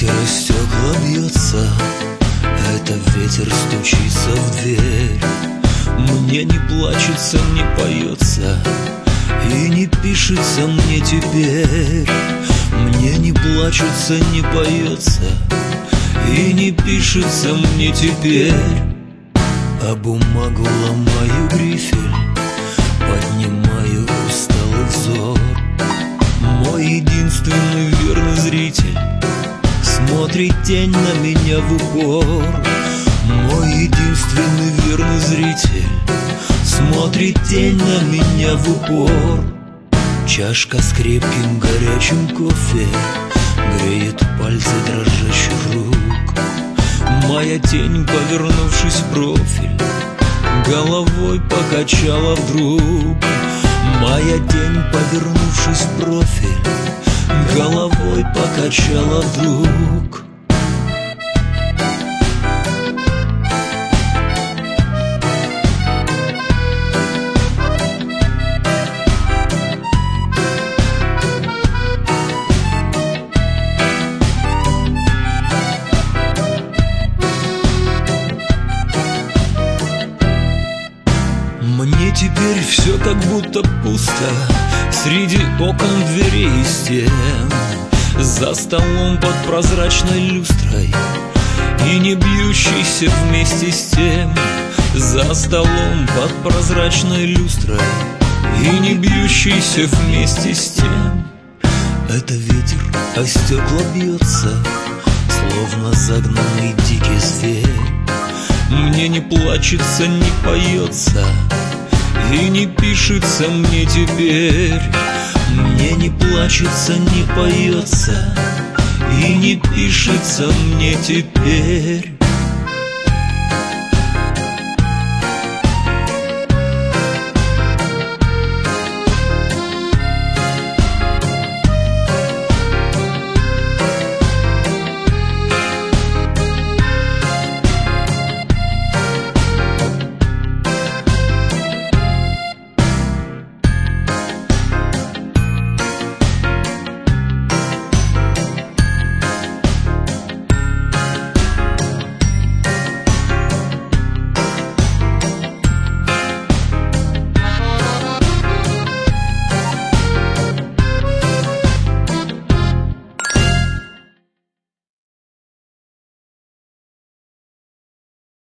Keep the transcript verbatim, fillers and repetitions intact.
ветер о стекла бьется, это ветер стучится в дверь. Мне не плачется, не поется и не пишется мне теперь. Мне не плачется, не поется и не пишется мне теперь. А бумагу ломаю грифель, поднимаю усталый взор. Мой единственный верный зритель смотрит тень на меня в упор. Мой единственный верный зритель смотрит тень на меня в упор. Чашка с крепким горячим кофе греет пальцы дрожащих рук. Моя тень, повернувшись в профиль, головой покачала вдруг. Моя тень, повернувшись в профиль, головой покачала вдруг. Мне теперь все как будто пусто среди окон, дверей и стен, за столом под прозрачной люстрой и не бьющийся вместе с тем. За столом под прозрачной люстрой и не бьющийся вместе с тем. Это ветер о стекла бьется, словно загнанный дикий зверь. Мне не плачется, не поется и не пишется мне теперь. Мне не плачется, не поется и не пишется мне теперь.